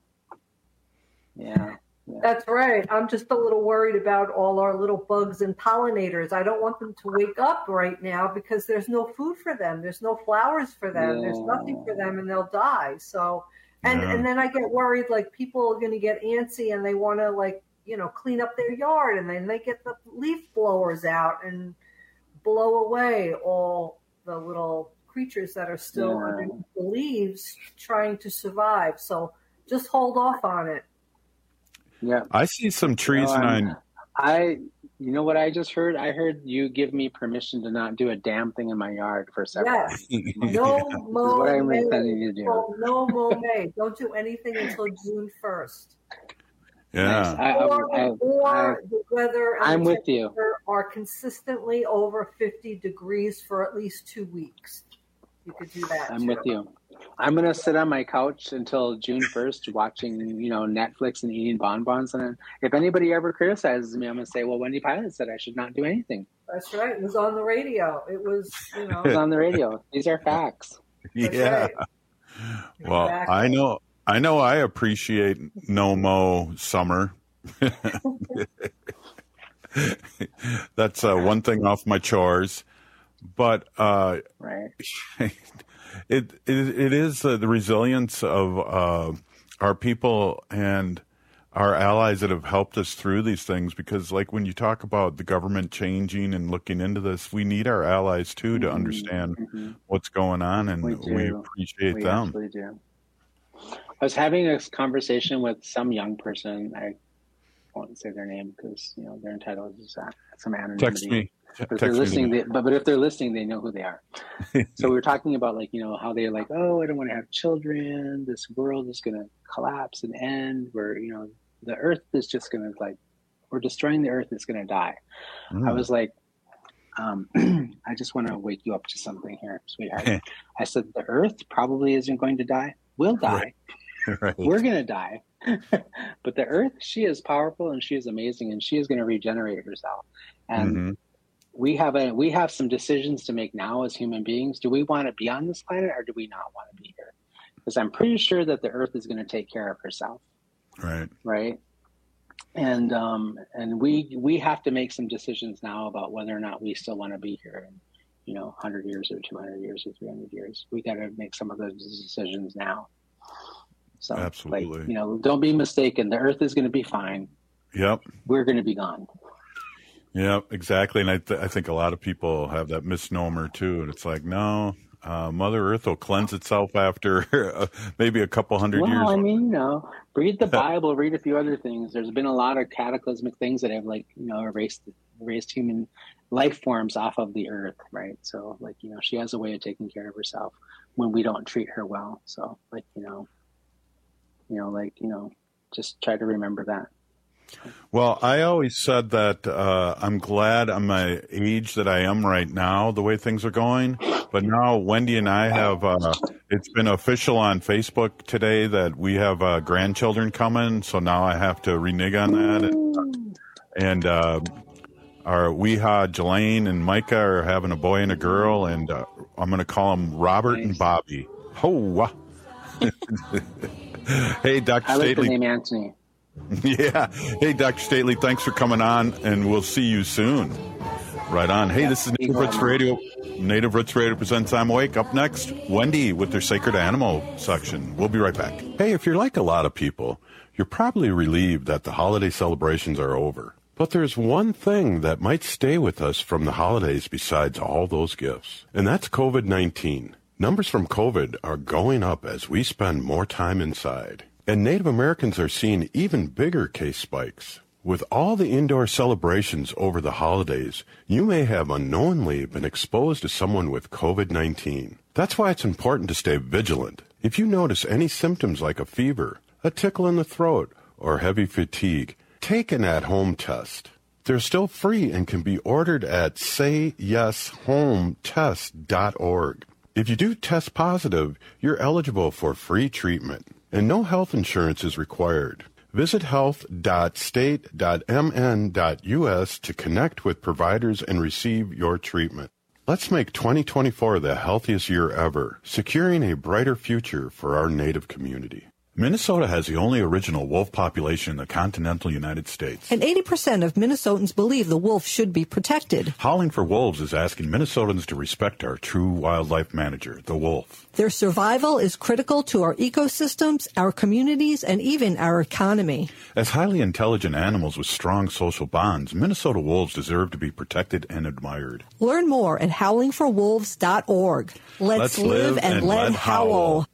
Yeah. That's right. I'm just a little worried about all our little bugs and pollinators. I don't want them to wake up right now because there's no food for them. There's no flowers for them. There's nothing for them, and they'll die. So, and then I get worried, people are going to get antsy and they want to clean up their yard, and then they get the leaf blowers out and blow away all the little creatures that are still underneath the leaves trying to survive. So just hold off on it. Yeah. I see some trees you know what I just heard? I heard you give me permission to not do a damn thing in my yard for several Yes. No mow. what I'm intending to do. No mow May. Don't do anything until June 1st. Yeah. Or the weather and I'm the with you. temperature are consistently over 50 degrees for at least 2 weeks. You could do that. I'm with you. I'm going to sit on my couch until June 1st watching, Netflix and eating bonbons. And if anybody ever criticizes me, I'm going to say, well, Wendy Pilot said I should not do anything. That's right. It was on the radio. It was, It was on the radio. These are facts. Yeah. Right. Well, Exactly. I know I appreciate no mow summer. That's one thing off my chores. But right. It is the resilience of our people and our allies that have helped us through these things, because like when you talk about the government changing and looking into this, we need our allies too to understand what's going on, and we appreciate them. We do. I was having a conversation with some young person. I won't say their name because they're entitled to some anonymity. Text me. If they're listening, but if they're listening, they know who they are. So we were talking about how they're like, oh, I don't want to have children. This world is going to collapse and end. Where the Earth is just going to we're destroying the Earth. It's going to die. I was like, I just want to wake you up to something here, sweetheart. I said the Earth probably isn't going to die. We'll die. Right. We're going to die. But the Earth, she is powerful and she is amazing, and she is going to regenerate herself. And we have some decisions to make now as human beings. Do we want to be on this planet, or do we not want to be here? Because I'm pretty sure that the Earth is going to take care of herself. Right. And we have to make some decisions now about whether or not we still want to be here in 100 years or 200 years or 300 years. We got to make some of those decisions now. So absolutely, don't be mistaken. The Earth is going to be fine. Yep. We're going to be gone. Yeah, exactly. And I think a lot of people have that misnomer too. And it's like, no, Mother Earth will cleanse itself after maybe a couple hundred years. Well, I mean, read the Bible, read a few other things. There's been a lot of cataclysmic things that have erased human life forms off of the Earth, right? So she has a way of taking care of herself when we don't treat her well. So just try to remember that. Well, I always said that I'm glad I'm my age that I am right now, the way things are going. But now Wendy and I have, it's been official on Facebook today that we have grandchildren coming. So now I have to renege on that. And our Weeha, Jelaine, and Micah are having a boy and a girl. And I'm going to call them Robert and Bobby. Oh, hey, Dr. I like Stately. the name Anthony. Yeah. Hey, Dr. Stately, thanks for coming on, and we'll see you soon. Right on. Hey, this is Native Roots Radio. Native Roots Radio presents I'm Awake. Up next, Wendy with their Sacred Animal section. We'll be right back. Hey, if you're like a lot of people, you're probably relieved that the holiday celebrations are over. But there's one thing that might stay with us from the holidays besides all those gifts, and that's COVID-19. Numbers from COVID are going up as we spend more time inside. And Native Americans are seeing even bigger case spikes. With all the indoor celebrations over the holidays, you may have unknowingly been exposed to someone with COVID-19. That's why it's important to stay vigilant. If you notice any symptoms like a fever, a tickle in the throat, or heavy fatigue, take an at-home test. They're still free and can be ordered at sayyeshometest.org. If you do test positive, you're eligible for free treatment, and no health insurance is required. Visit health.state.mn.us to connect with providers and receive your treatment. Let's make 2024 the healthiest year ever, securing a brighter future for our Native community. Minnesota has the only original wolf population in the continental United States. And 80% of Minnesotans believe the wolf should be protected. Howling for Wolves is asking Minnesotans to respect our true wildlife manager, the wolf. Their survival is critical to our ecosystems, our communities, and even our economy. As highly intelligent animals with strong social bonds, Minnesota wolves deserve to be protected and admired. Learn more at howlingforwolves.org. Let's live and let howl.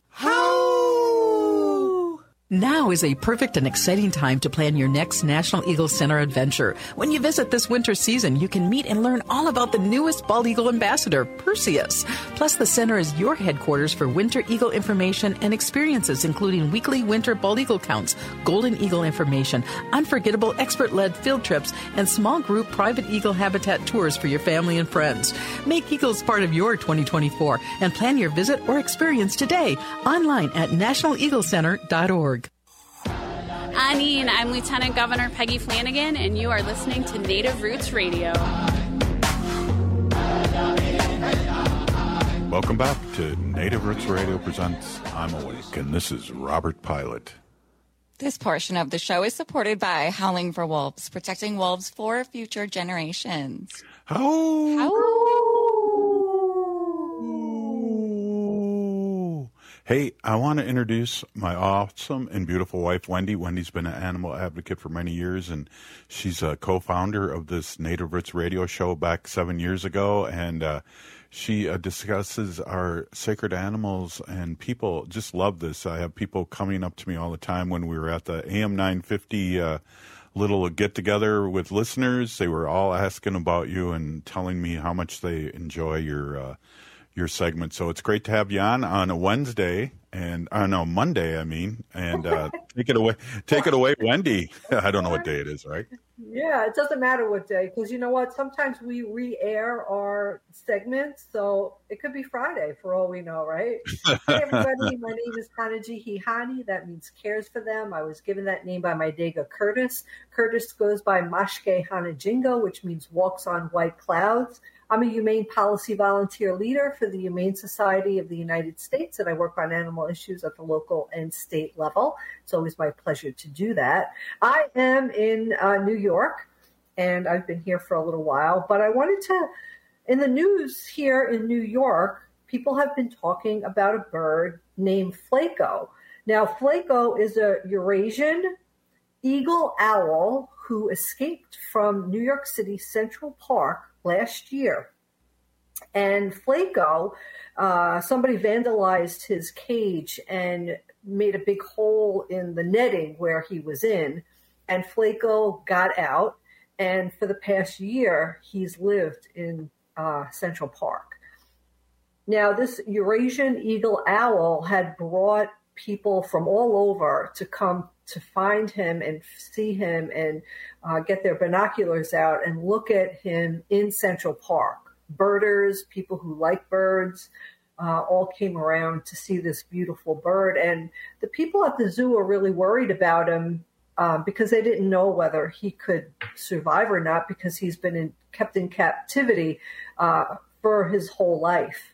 Now is a perfect and exciting time to plan your next National Eagle Center adventure. When you visit this winter season, you can meet and learn all about the newest bald eagle ambassador, Perseus. Plus, the center is your headquarters for winter eagle information and experiences, including weekly winter bald eagle counts, golden eagle information, unforgettable expert-led field trips, and small group private eagle habitat tours for your family and friends. Make eagles part of your 2024 and plan your visit or experience today online at nationaleaglecenter.org. I'm Lieutenant Governor Peggy Flanagan, and you are listening to Native Roots Radio. Welcome back to Native Roots Radio presents I'm Awake, and this is Robert Pilot. This portion of the show is supported by Howling for Wolves, protecting wolves for future generations. Hey, I want to introduce my awesome and beautiful wife, Wendy. Wendy's been an animal advocate for many years, and she's a co-founder of this Native Roots radio show back 7 years ago, and she discusses our sacred animals, and people just love this. I have people coming up to me all the time when we were at the AM 950 little get-together with listeners. They were all asking about you and telling me how much they enjoy your segment. So it's great to have you on a Wednesday and Monday, and take it away, Wendy. I don't know what day it is, right? Yeah, it doesn't matter what day, because you know what? Sometimes we re-air our segments, so it could be Friday for all we know, right? Hey, everybody, my name is Hanaji Hihani. That means cares for them. I was given that name by my Dega Curtis. Curtis goes by Mashke Hanajingo, which means walks on white clouds. I'm a humane policy volunteer leader for the Humane Society of the United States, and I work on animal issues at the local and state level. It's always my pleasure to do that. I am in New York, and I've been here for a little while, but I wanted to, in the news here in New York, people have been talking about a bird named Flaco. Now, Flaco is a Eurasian eagle owl who escaped from New York City Central Park last year. And Flaco, somebody vandalized his cage and made a big hole in the netting where he was in. And Flaco got out. And for the past year, he's lived in Central Park. Now, this Eurasian eagle owl had brought people from all over to come to find him and see him and get their binoculars out and look at him in Central Park. Birders, people who like birds, all came around to see this beautiful bird. And the people at the zoo are really worried about him because they didn't know whether he could survive or not, because he's been kept in captivity for his whole life.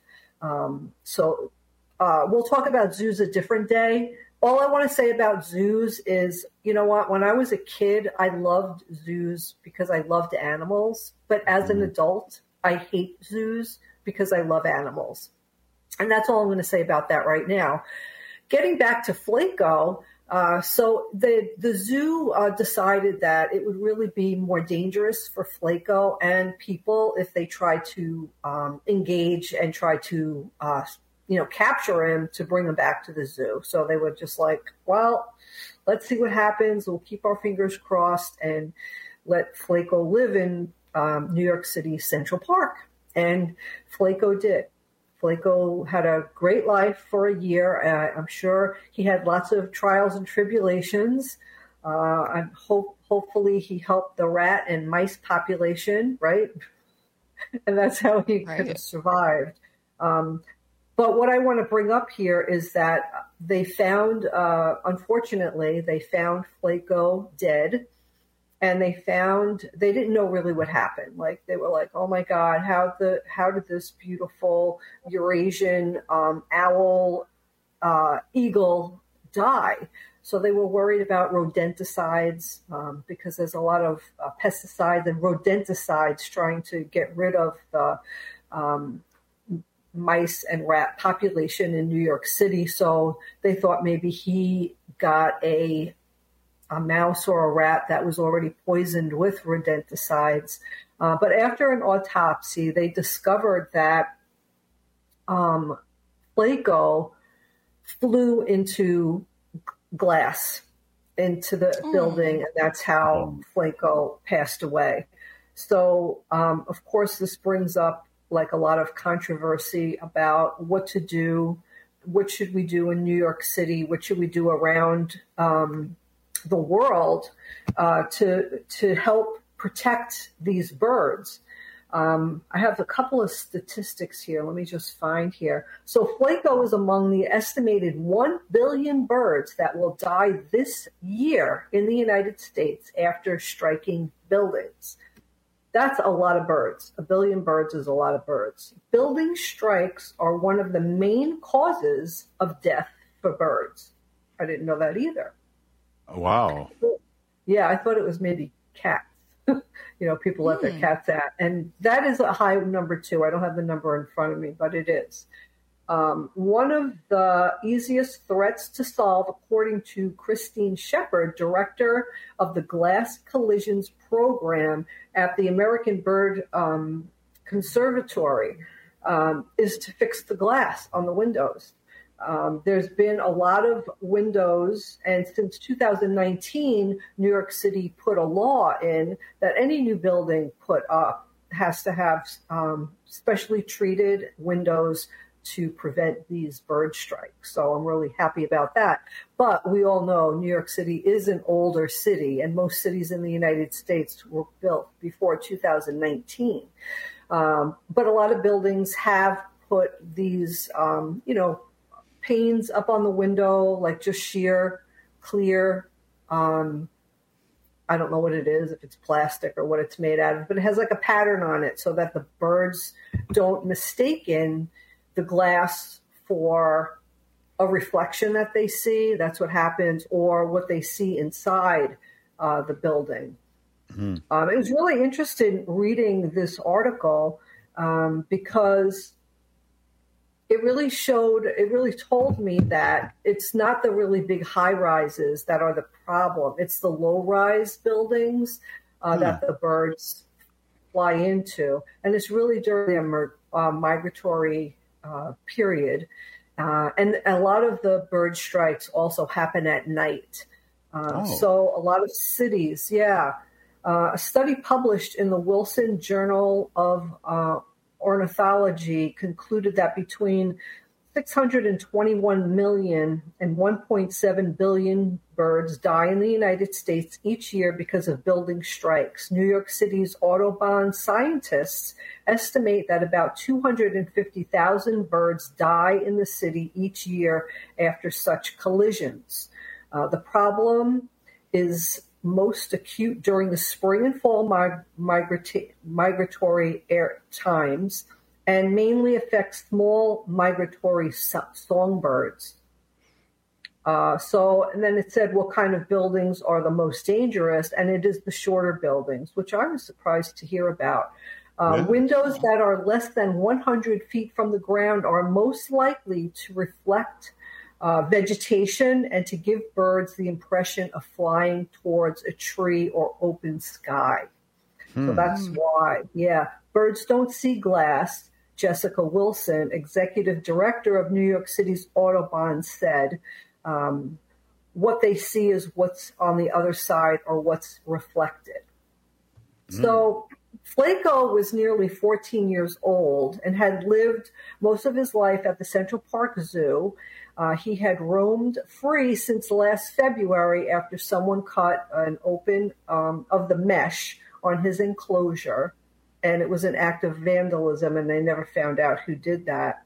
So we'll talk about zoos a different day. All I want to say about zoos is, you know what, when I was a kid, I loved zoos because I loved animals. But as an adult, I hate zoos because I love animals. And that's all I'm going to say about that right now. Getting back to Flaco, so the zoo decided that it would really be more dangerous for Flaco and people if they try to engage and try to capture him to bring him back to the zoo. So they were just like, well, let's see what happens. We'll keep our fingers crossed and let Flaco live in New York City Central Park. And Flaco did. Flaco had a great life for a year. I'm sure he had lots of trials and tribulations. And hopefully he helped the rat and mice population, right? And that's how he could have survived. But what I want to bring up here is that they found, unfortunately, they found Flaco dead, and they didn't know really what happened. Like, they were like, oh my God, how did this beautiful Eurasian owl eagle die. So they were worried about rodenticides because there's a lot of pesticides and rodenticides trying to get rid of the mice and rat population in New York City. So they thought maybe he got a mouse or a rat that was already poisoned with rodenticides. But after an autopsy, they discovered that Flako flew into glass into the building, and that's how Flako passed away. So, of course, this brings up like a lot of controversy about what to do. What should we do in New York City? What should we do around the world to help protect these birds? I have a couple of statistics here. Let me just find here. So Flako is among the estimated 1 billion birds that will die this year in the United States after striking buildings. That's a lot of birds. 1 billion birds is a lot of birds. Building strikes are one of the main causes of death for birds. I didn't know that either. Wow. Yeah, I thought it was maybe cats. People let their cats out. And that is a high number, too. I don't have the number in front of me, but it is. One of the easiest threats to solve, according to Christine Shepard, director of the Glass Collisions Program at the American Bird Conservatory, is to fix the glass on the windows. There's been a lot of windows, and since 2019, New York City put a law in that any new building put up has to have specially treated windows to prevent these bird strikes. So I'm really happy about that. But we all know New York City is an older city, and most cities in the United States were built before 2019. But a lot of buildings have put these, panes up on the window, like just sheer, clear. I don't know what it is, if it's plastic or what it's made out of, but it has like a pattern on it so that the birds don't mistaken the glass for a reflection that they see. That's what happens, or what they see inside the building. It was really interesting reading this article because it really told me that it's not the really big high rises that are the problem. It's the low rise buildings that the birds fly into. And it's really during the migratory period. And a lot of the bird strikes also happen at night. So a lot of cities, a study published in the Wilson Journal of Ornithology concluded that between 621 million and 1.7 billion birds die in the United States each year because of building strikes. New York City's Audubon scientists estimate that about 250,000 birds die in the city each year after such collisions. The problem is most acute during the spring and fall migratory times, and mainly affects small migratory songbirds. And then it said what kind of buildings are the most dangerous, and it is the shorter buildings, which I was surprised to hear about. Windows that are less than 100 feet from the ground are most likely to reflect vegetation and to give birds the impression of flying towards a tree or open sky. So that's why, birds don't see glass. Jessica Wilson, executive director of New York City's Audubon, said what they see is what's on the other side or what's reflected. So Flako was nearly 14 years old and had lived most of his life at the Central Park Zoo. He had roamed free since last February after someone cut an open of the mesh on his enclosure, and it was an act of vandalism, and they never found out who did that.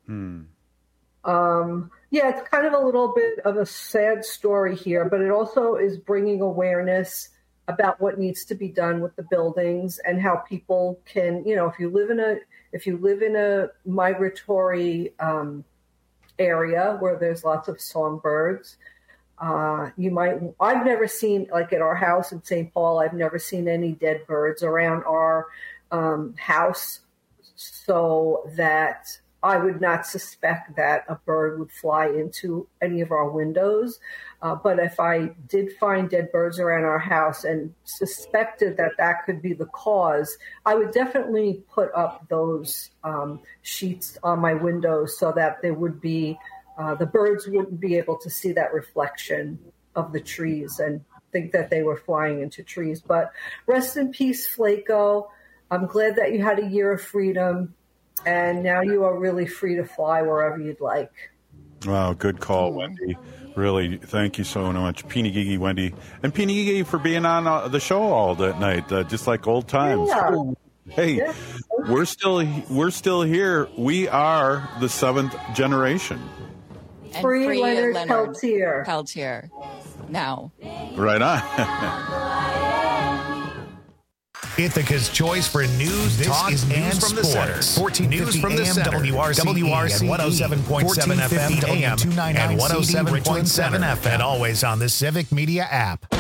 It's kind of a little bit of a sad story here, but it also is bringing awareness about what needs to be done with the buildings and how people can, if you live in a migratory area where there's lots of songbirds, I've never seen, like at our house in St. Paul, I've never seen any dead birds around our house, so that I would not suspect that a bird would fly into any of our windows. But if I did find dead birds around our house and suspected that that could be the cause, I would definitely put up those sheets on my windows so that there would be, the birds wouldn't be able to see that reflection of the trees and think that they were flying into trees. But rest in peace, Flaco. I'm glad that you had a year of freedom, and now you are really free to fly wherever you'd like. Wow, good call, Wendy. Really, thank you so much, Peeny Gigi, Wendy, and Peeny Gigi for being on the show all that night, just like old times. Yeah. Hey, Yeah. we're still here. We are the seventh generation. And Free Leonard Peltier. Peltier. Now. Right on. Ithaca's choice for news, talk, and sports. From the Center. 1450 AM WRCE 107.7 FM AM and 107.7 FM. And always on the Civic Media app.